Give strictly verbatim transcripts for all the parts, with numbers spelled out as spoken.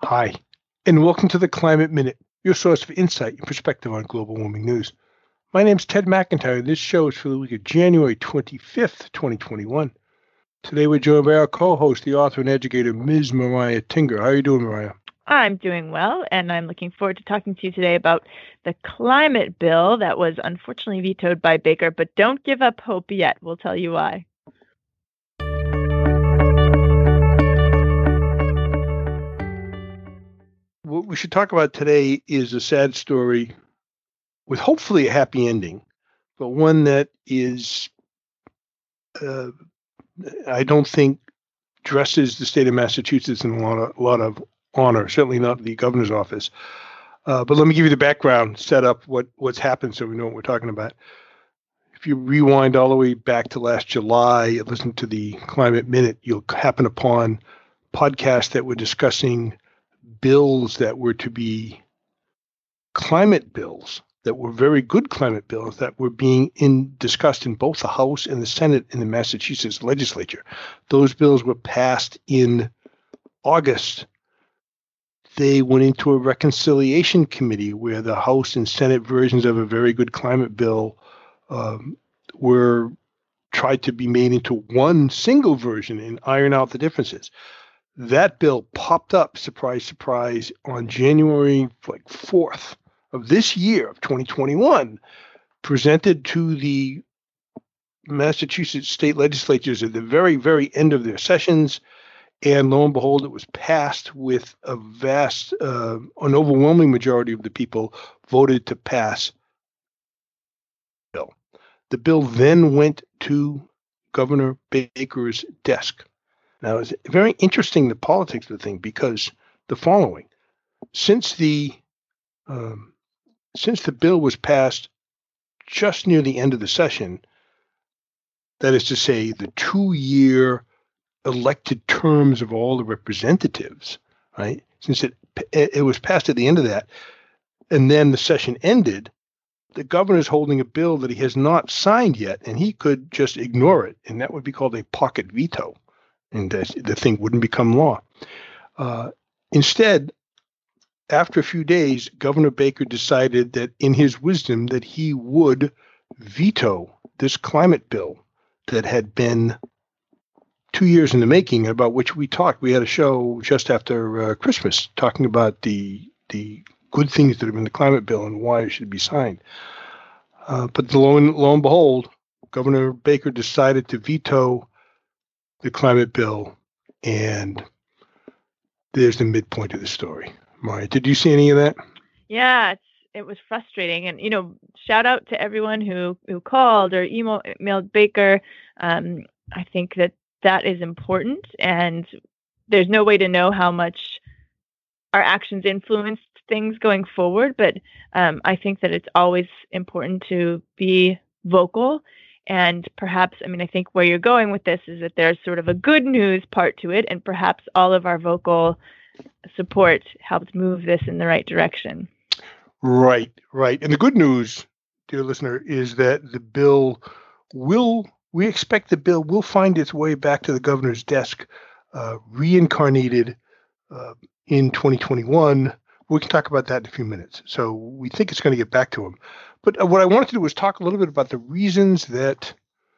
Hi, and welcome to the Climate Minute, your source for insight and perspective on global warming news. My name is Ted McIntyre, and this show is for the week of January twenty-fifth, twenty twenty-one. Today we're joined by our co-host, the author and educator, Miz Mariah Tinger. How are you doing, Mariah? I'm doing well, and I'm looking forward to talking to you today about the climate bill that was unfortunately vetoed by Baker, but don't give up hope yet. We'll tell you why. What we should talk about today is a sad story with hopefully a happy ending, but one that is, uh, I don't think, dresses the state of Massachusetts in a lot of, a lot of honor, certainly not the governor's office. Uh, but let me give you the background, set up what, what's happened so we know what we're talking about. If you rewind all the way back to last July and listen to the Climate Minute, you'll happen upon podcasts that were discussing bills that were to be climate bills, that were very good climate bills that were being in, discussed in both the House and the Senate in the Massachusetts legislature. Those bills were passed in August. They went into a reconciliation committee where the House and Senate versions of a very good climate bill um, were tried to be made into one single version and iron out the differences. That bill popped up, surprise, surprise, on January like fourth of this year of twenty twenty-one, presented to the Massachusetts state legislatures at the very, very end of their sessions. And lo and behold, it was passed with a vast, uh, an overwhelming majority of the people voted to pass the bill. The bill then went to Governor Baker's desk. Now, it's very interesting, the politics of the thing, because the following, since the um, since the bill was passed just near the end of the session, that is to say, the two-year elected terms of all the representatives, right? Since it it was passed at the end of that, and then the session ended, the governor is holding a bill that he has not signed yet, and he could just ignore it, and that would be called a pocket veto, and the, the thing wouldn't become law. Uh, instead, after a few days, Governor Baker decided that in his wisdom that he would veto this climate bill that had been two years in the making, about which we talked. We had a show just after uh, Christmas talking about the the good things that are in the climate bill and why it should be signed. Uh, but lo and, lo and behold, Governor Baker decided to veto the climate bill, and there's the midpoint of the story. Maria, did you see any of that? Yeah, it's, it was frustrating. And, you know, shout out to everyone who, who called or email, emailed Baker. Um, I think that that is important, and there's no way to know how much our actions influenced things going forward. But um, I think that it's always important to be vocal. And perhaps, I mean, I think where you're going with this is that there's sort of a good news part to it, and perhaps all of our vocal support helped move this in the right direction. Right, right. And the good news, dear listener, is that the bill will, we expect the bill will find its way back to the governor's desk, uh, reincarnated uh, in twenty twenty-one. We can talk about that in a few minutes. So we think it's going to get back to him. But uh, what I wanted to do was talk a little bit about the reasons that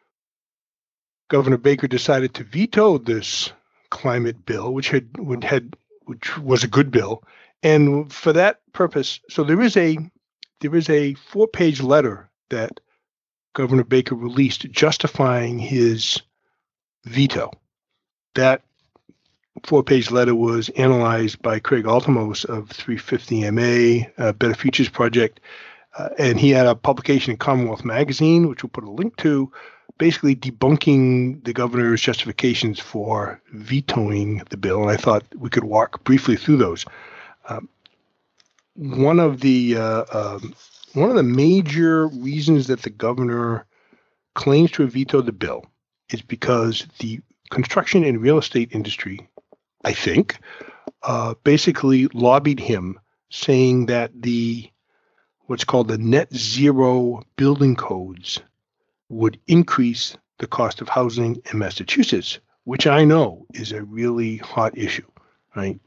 Governor Baker decided to veto this climate bill, which had, would had which was a good bill. And for that purpose, so there is a there is a four-page letter that Governor Baker released justifying his veto. That four-page letter was analyzed by Craig Altomos of three fifty M A, uh, Better Futures Project, uh, and he had a publication in Commonwealth Magazine, which we'll put a link to, basically debunking the governor's justifications for vetoing the bill. And I thought we could walk briefly through those. Um, one of the uh, um, one of the major reasons that the governor claims to have vetoed the bill is because the construction and real estate industry, I think, uh, basically lobbied him, saying that the what's called the net zero building codes would increase the cost of housing in Massachusetts, which I know is a really hot issue, right? The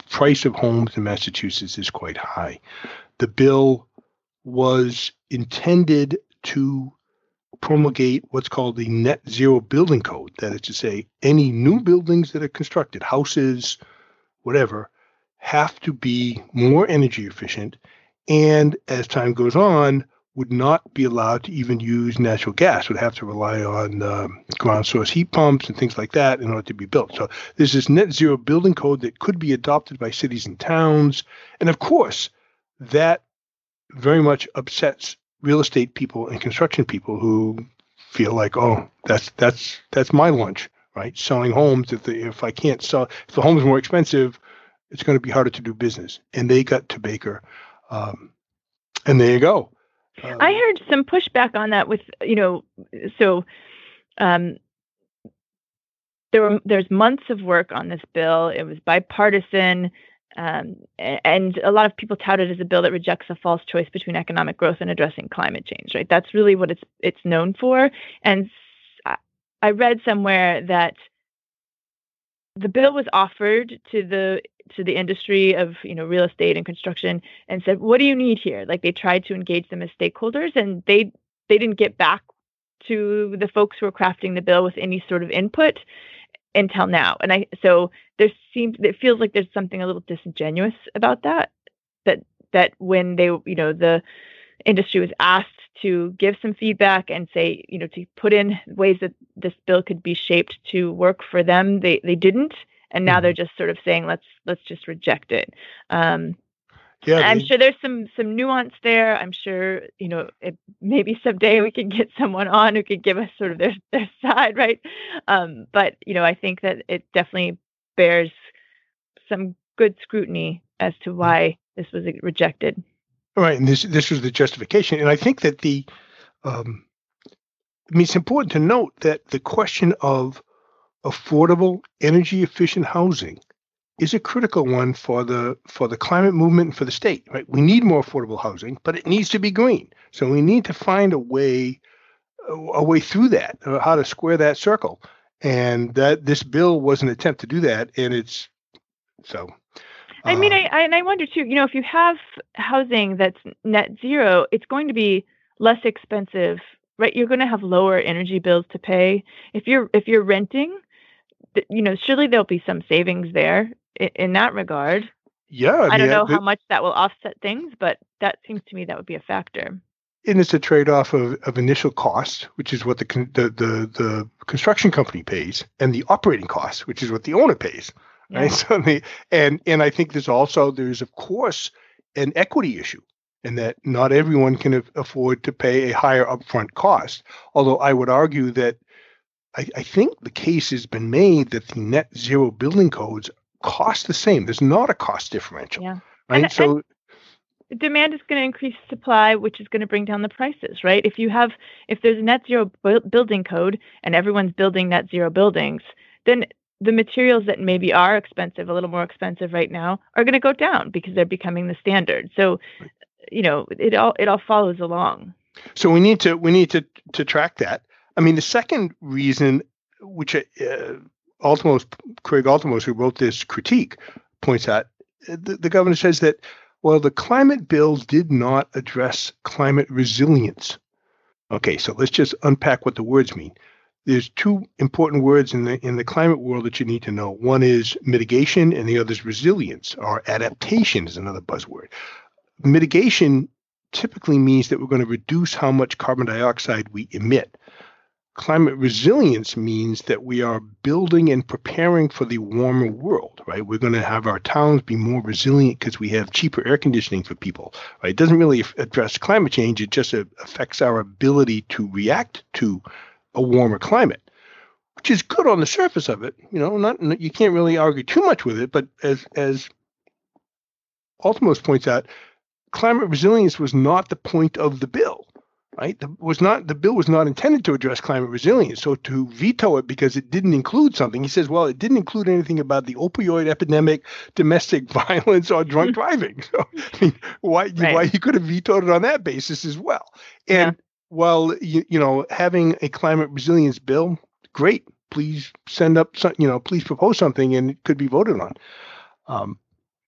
price of homes in Massachusetts is quite high. The bill was intended to promulgate what's called the net zero building code. That is to say, any new buildings that are constructed, houses, whatever, have to be more energy efficient, and as time goes on, would not be allowed to even use natural gas, would have to rely on um, ground source heat pumps and things like that in order to be built. So there's this net zero building code that could be adopted by cities and towns. And of course, that very much upsets real estate people and construction people who feel like, oh, that's that's that's my lunch, right? Selling homes. If the if I can't sell, if the home is more expensive, it's going to be harder to do business. And they got to Baker, um, and there you go. Um, I heard some pushback on that with, you know, so um, there were there's months of work on this bill. It was bipartisan, um, and a lot of people tout it as a bill that rejects a false choice between economic growth and addressing climate change. Right? That's really what it's it's known for. And I read somewhere that the bill was offered to the to the industry of, you know, real estate and construction and said, what do you need here? Like, they tried to engage them as stakeholders, and they they didn't get back to the folks who were crafting the bill with any sort of input until now. And I so there seems it feels like there's something a little disingenuous about that, that that when they, you know, the industry was asked to give some feedback and say, you know, to put in ways that this bill could be shaped to work for them, they they didn't. And now they're just sort of saying, let's let's just reject it. Um, yeah, I'm they, sure there's some some nuance there. I'm sure, you know, it, maybe someday we can get someone on who could give us sort of their, their side, right? Um, but, you know, I think that it definitely bears some good scrutiny as to why this was rejected. Right, and this this was the justification. And I think that the, um, I mean, it's important to note that the question of affordable, energy-efficient housing is a critical one for the for the climate movement and for the state. Right, we need more affordable housing, but it needs to be green. So we need to find a way a way through that, or how to square that circle. And that this bill was an attempt to do that, and it's so. Uh, I mean, I, I and I wonder too. You know, if you have housing that's net zero, it's going to be less expensive, right? You're going to have lower energy bills to pay. If you're if you're renting, you know, surely there'll be some savings there in, in that regard. Yeah. I, I mean, don't know I, how much that will offset things, but that seems to me that would be a factor. And it's a trade-off of, of initial cost, which is what the, the the the construction company pays, and the operating cost, which is what the owner pays. Yeah. Right. So the, and and I think there's also there's of course an equity issue, in that not everyone can afford to pay a higher upfront cost. Although I would argue that I, I think the case has been made that the net zero building codes cost the same. There's not a cost differential. Yeah. Right. And, so and demand is going to increase supply, which is going to bring down the prices, right? If you have if there's a net zero bu- building code and everyone's building net zero buildings, then the materials that maybe are expensive, a little more expensive right now, are going to go down because they're becoming the standard. So, you know, it all it all follows along. So we need to we need to to track that. I mean, the second reason, which uh, Altomos, Craig Altomos, who wrote this critique, points out, the, the governor says that, well, the climate bills did not address climate resilience. Okay, so let's just unpack what the words mean. There's two important words in the in the climate world that you need to know. One is mitigation, and the other is resilience, or adaptation is another buzzword. Mitigation typically means that we're going to reduce how much carbon dioxide we emit. Climate resilience means that we are building and preparing for the warmer world, right? We're going to have our towns be more resilient because we have cheaper air conditioning for people, right? It doesn't really address climate change. It just affects our ability to react to a warmer climate, which is good on the surface of it. You know, not you can't really argue too much with it, but as as Altomos points out, climate resilience was not the point of the bill, right? The, was not the bill was not intended to address climate resilience. So to veto it because it didn't include something, he says, well, it didn't include anything about the opioid epidemic, domestic violence, or drunk driving. So I mean, why right. why you could have vetoed it on that basis as well. And yeah. while you you know having a climate resilience bill, great. Please send up some, you know, please propose something and it could be voted on. Um,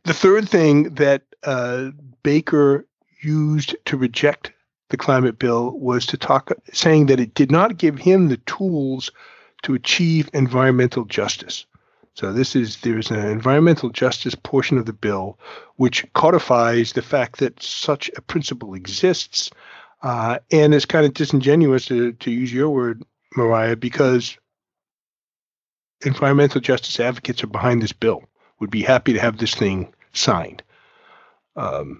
The third thing that uh, Baker used to reject the climate bill was to talk, saying that it did not give him the tools to achieve environmental justice. So this is, there's an environmental justice portion of the bill which codifies the fact that such a principle exists, uh, and is kind of disingenuous, to, to use your word, Mariah, because environmental justice advocates are behind this bill, would be happy to have this thing signed. Um,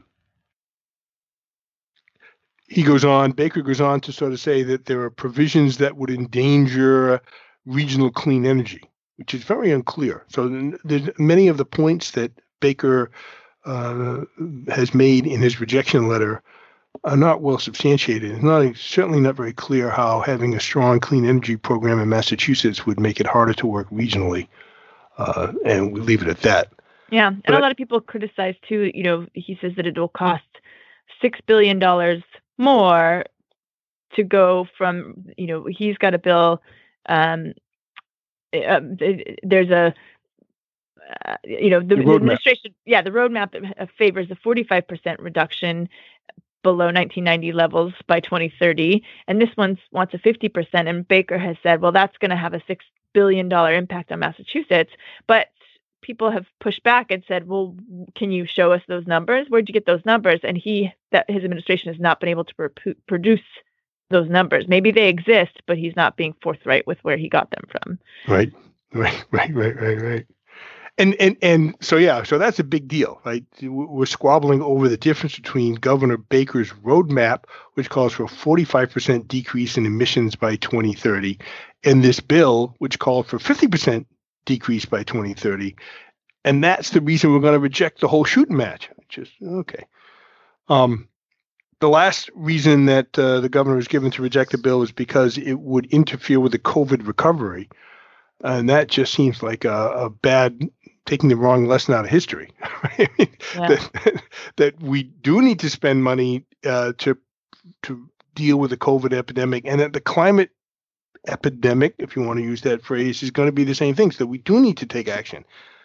he goes on, Baker goes on to sort of say that there are provisions that would endanger regional clean energy, which is very unclear. So there's many of the points that Baker uh, has made in his rejection letter are not well substantiated. It's not certainly not very clear how having a strong clean energy program in Massachusetts would make it harder to work regionally, uh, and we leave it at that. Yeah, and but a lot of people criticize too. You know, he says that it will cost six billion dollars more to go from. You know, he's got a bill. Um, uh, there's a. Uh, you know, the, the, the administration. Yeah, the roadmap favors a forty-five percent reduction below nineteen ninety levels by twenty thirty, and this one wants a fifty percent. And Baker has said, well, that's going to have a six billion dollars impact on Massachusetts. But people have pushed back and said, well, can you show us those numbers? Where'd you get those numbers? And he, that his administration has not been able to pr- produce those numbers. Maybe they exist, but he's not being forthright with where he got them from. Right, right, right, right, right, right. And and and so yeah, so that's a big deal, right? We're squabbling over the difference between Governor Baker's roadmap, which calls for a forty-five percent decrease in emissions by twenty thirty, and this bill, which called for fifty percent decrease by twenty thirty. And that's the reason we're going to reject the whole shooting match. Just okay. Um, the last reason that uh, the governor was given to reject the bill is because it would interfere with the COVID recovery. And that just seems like a, a bad, taking the wrong lesson out of history. Right? Yeah. that, that we do need to spend money uh, to to deal with the COVID epidemic, and that the climate epidemic, if you want to use that phrase, is going to be the same thing. So we do need to take action.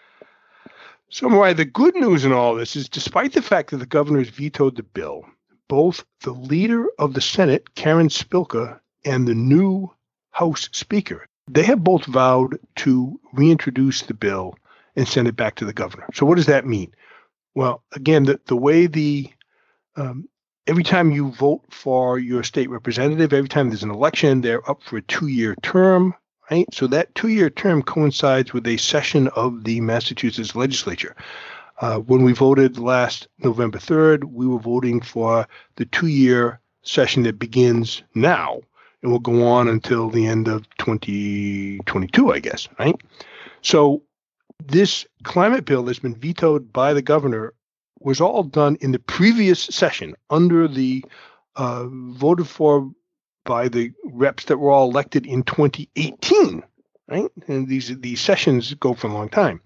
So, Mariah, the good news in all this is, despite the fact that the governors vetoed the bill, both the leader of the Senate, Karen Spilka, and the new House Speaker, they have both vowed to reintroduce the bill and send it back to the governor. So what does that mean? Well, again, the, the way the um, every time you vote for your state representative, every time there's an election, they're up for a two-year term, right? So that two-year term coincides with a session of the Massachusetts legislature. Uh, when we voted last November third, we were voting for the two-year session that begins now and will go on until the end of twenty twenty-two, I guess, right? So this climate bill that's been vetoed by the governor was all done in the previous session under the uh, voted for by the reps that were all elected in twenty eighteen, right? And these these sessions go for a long time.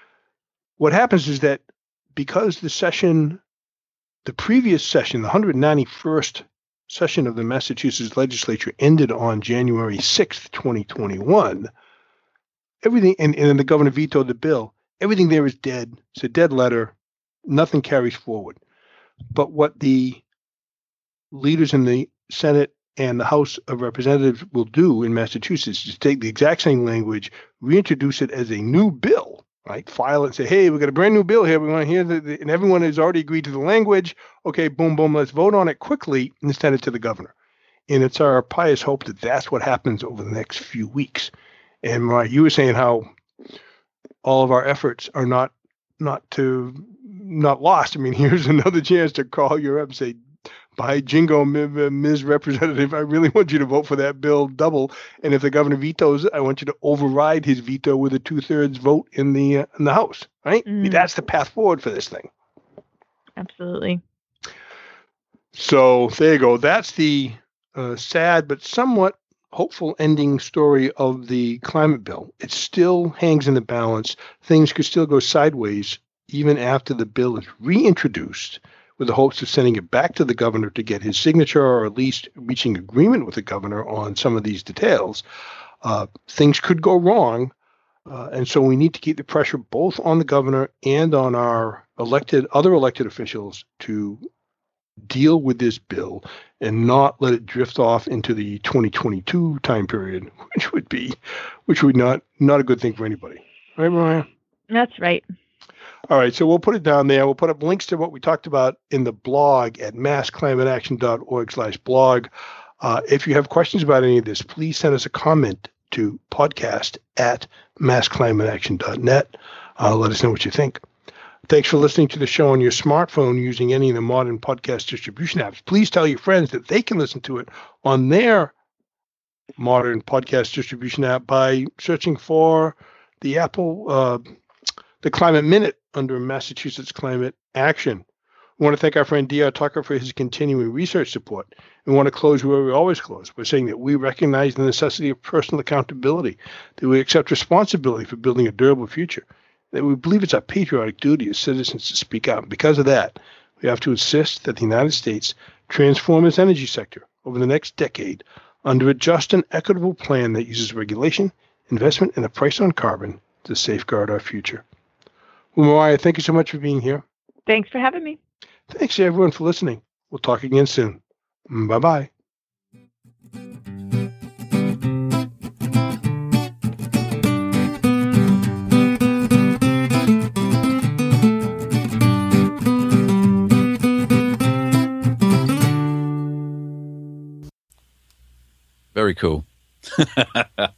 What happens is that because the session, the previous session, the one hundred ninety-first session of the Massachusetts legislature ended on January sixth, twenty twenty-one, everything, and, and then the governor vetoed the bill, everything there is dead. It's a dead letter. Nothing carries forward. But what the leaders in the Senate and the House of Representatives will do in Massachusetts is take the exact same language, reintroduce it as a new bill, right? File it and say, hey, we've got a brand new bill here. We want to hear that, and everyone has already agreed to the language. Okay, boom, boom, let's vote on it quickly and send it to the governor. And it's our pious hope that that's what happens over the next few weeks. And Mariah, you were saying how all of our efforts are not not to not lost. I mean, here's another chance to call you up and say, by jingo, Miz Representative, I really want you to vote for that bill double. And if the governor vetoes it, I want you to override his veto with a two-thirds vote in the uh, in the House, right? Mm. I mean, that's the path forward for this thing. Absolutely. So there you go. That's the uh, sad but somewhat hopeful ending story of the climate bill. It still hangs in the balance. Things could still go sideways even after the bill is reintroduced, with the hopes of sending it back to the governor to get his signature, or at least reaching agreement with the governor on some of these details. Uh, things could go wrong, Uh, and so we need to keep the pressure both on the governor and on our elected, other elected officials to deal with this bill and not let it drift off into the twenty twenty-two time period, which would be, which would not, not a good thing for anybody. Right, Mariah? That's right. All right, so we'll put it down there. We'll put up links to what we talked about in the blog at mass climate action dot org slash blog. Uh, if you have questions about any of this, please send us a comment to podcast at mass climate action dot net. Uh, let us know what you think. Thanks for listening to the show on your smartphone using any of the modern podcast distribution apps. Please tell your friends that they can listen to it on their modern podcast distribution app by searching for the Apple, uh, the Climate Minute under Massachusetts Climate Action. We want to thank our friend D R Tucker for his continuing research support. We want to close where we always close by saying that we recognize the necessity of personal accountability, that we accept responsibility for building a durable future, that we believe it's our patriotic duty as citizens to speak out. And because of that, we have to insist that the United States transform its energy sector over the next decade under a just and equitable plan that uses regulation, investment, and a price on carbon to safeguard our future. Well, Mariah, thank you so much for being here. Thanks for having me. Thanks, everyone, for listening. We'll talk again soon. Bye-bye. Very cool.